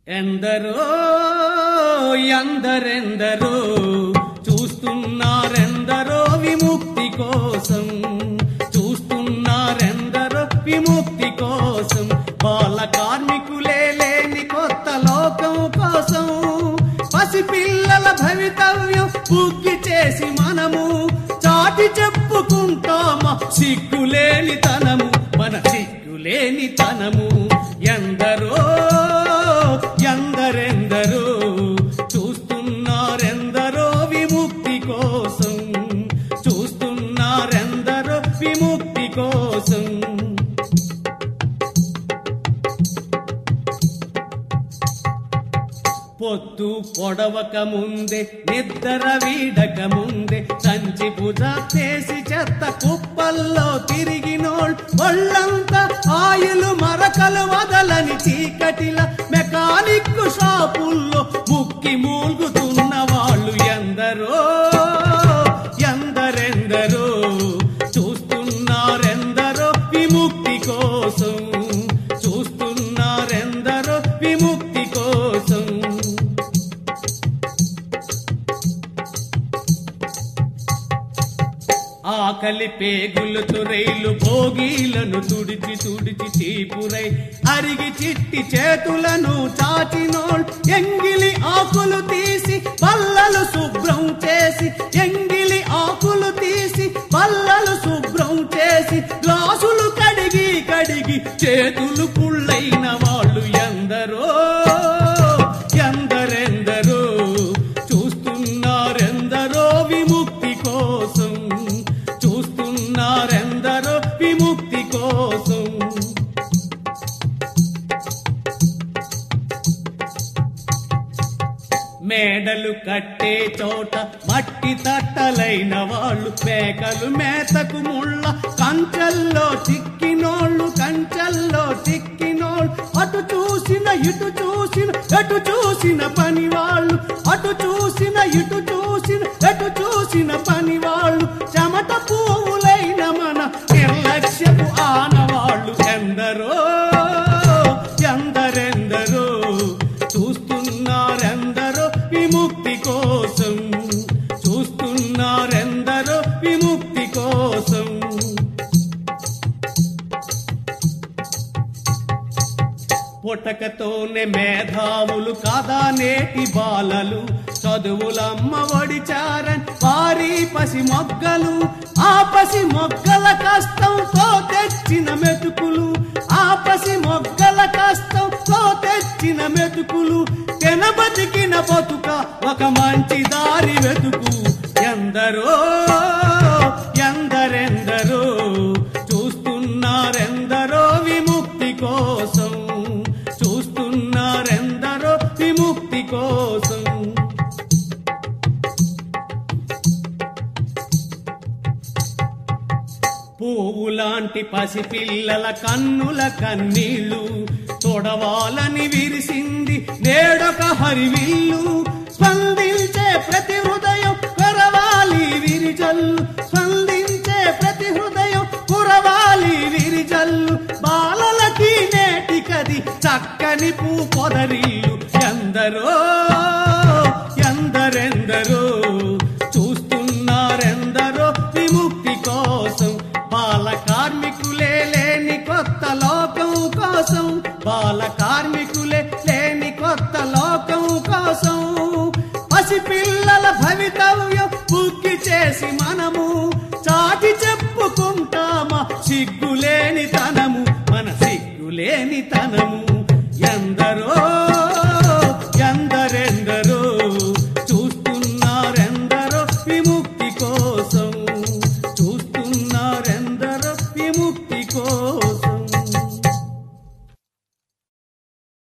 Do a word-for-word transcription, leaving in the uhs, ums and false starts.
ఎందరో ఎందరెందరో చూస్తున్నారెందరో విముక్తి కోసం, చూస్తున్నారెందరో విముక్తి కోసం, బాల కార్మికులే లేని కొత్త లోకం కోసం, పసిపిల్లల భవితవ్యం బుగ్గి చేసి మనము చాటి చెప్పుకుంటామా సిగ్గులేని తనము, మన సిగ్గులేని తనము. ఎందరో ఎందరెందరో చూస్తున్నారెందరో విముక్తి కోసం, చూస్తున్నారెందరో విముక్తి కోసం. పొద్దు పొడవక ముందే నిద్ర వీడక ముందే సంచి భుజ చేసి చెత్త కుప్పల్లో తిరిగినోళ్ళు, ఒళ్ళంతా ఆయులు మరకలు వదలని చీకటిల మెకానిక్ షాపుల్లో ముక్కి మూల్గుతున్న వాళ్ళు ఎందరో ఎందరెందరో చూస్తున్నారెందరో విముక్తి కోసం, చూస్తున్నారెందరో విముక్తి కోసం. ఆకలి పేగులు తురైలు భోగీలను తుడిచి తుడిచి చీపురై అరిగి చిట్టి చేతులను చాచినోళ్ళు, ఎంగిలి ఆకులు తీసి పల్లలు శుభ్రం చేసి, ఎంగిలి ఆకులు తీసి పల్లలు శుభ్రం చేసి, గ్లాసులు కడిగి కడిగి చేతులు పుళ్ళైన వాళ్ళు ఎందరో ఎందరెందరో చూస్తున్నారెందరో విముక్తి కోసం, చూస్తున్నారెందరో విముక్తి కోసం. మేడలు కట్టే చోట మట్టి తట్టలైన వాళ్ళు, మేకలు మేతకు ముళ్ళ కంచెల్లో చిక్కినోళ్ళు, కంచెల్లో చిక్కినోళ్ళు, అటు చూసిన ఇటు చూసిన ఎటు చూసిన పని వాళ్ళు, అటు చూసిన ఇటు చూసిన ఎటు చూసిన పని వాళ్ళు, చెమట పువ్వులైన మన నిర్లక్ష్యపు ఆనవాళ్ళు ఎందరో ఎందరెందరో చూస్తున్నారెందరో విముక్తి కోసం, చూస్తున్నారెందరో విముక్తి కోసం. పుటకతోనే మేధావులు కాదా నేటి బాలలు, చదువులమ్మ ఒడిచారని వారి పసి మొగ్గలు, ఆ పసి మొగ్గల కష్టంతో తెచ్చిన మెతుకులు, ఆ పసి మొగ్గల కష్టంతో తెచ్చిన మెతుకులు, తెనబతికిన బతుక ఒక మంచి దారి వెతుకు. ఎందరో ఎందరెందరో చూస్తున్నారెందరో విముక్తి కోసం, చూస్తున్నారెందరో విముక్తి కోసం. పువ్వులాంటి పసిపిల్లల కన్నుల కన్నీళ్లు తొడవాలని విరిసింది నేడొక హరివిల్లు, స్పందించే ప్రతి హృదయం కురవాలి విరిజల్లు, స్పందించే ప్రతి హృదయం కురవాలి విరిజల్లు, బాలలకి నేటికది చక్కని పూ పొదరిల్లు. ఎందరో ఎందరెందరో చూస్తున్నారెందరో విముక్తి కోసం, బాల కార్మికులే లేని కొత్త లోకం కోసం, బాల కార్మికులే లేని కొత్త లోకం కోసం, పసిపిల్లల భవితవ్యం బుగ్గి చేసి మనము చాటి చెప్పుకుంటామా సిగ్గులేని తనము, మన సిగ్గులేని తనము. ఎందరో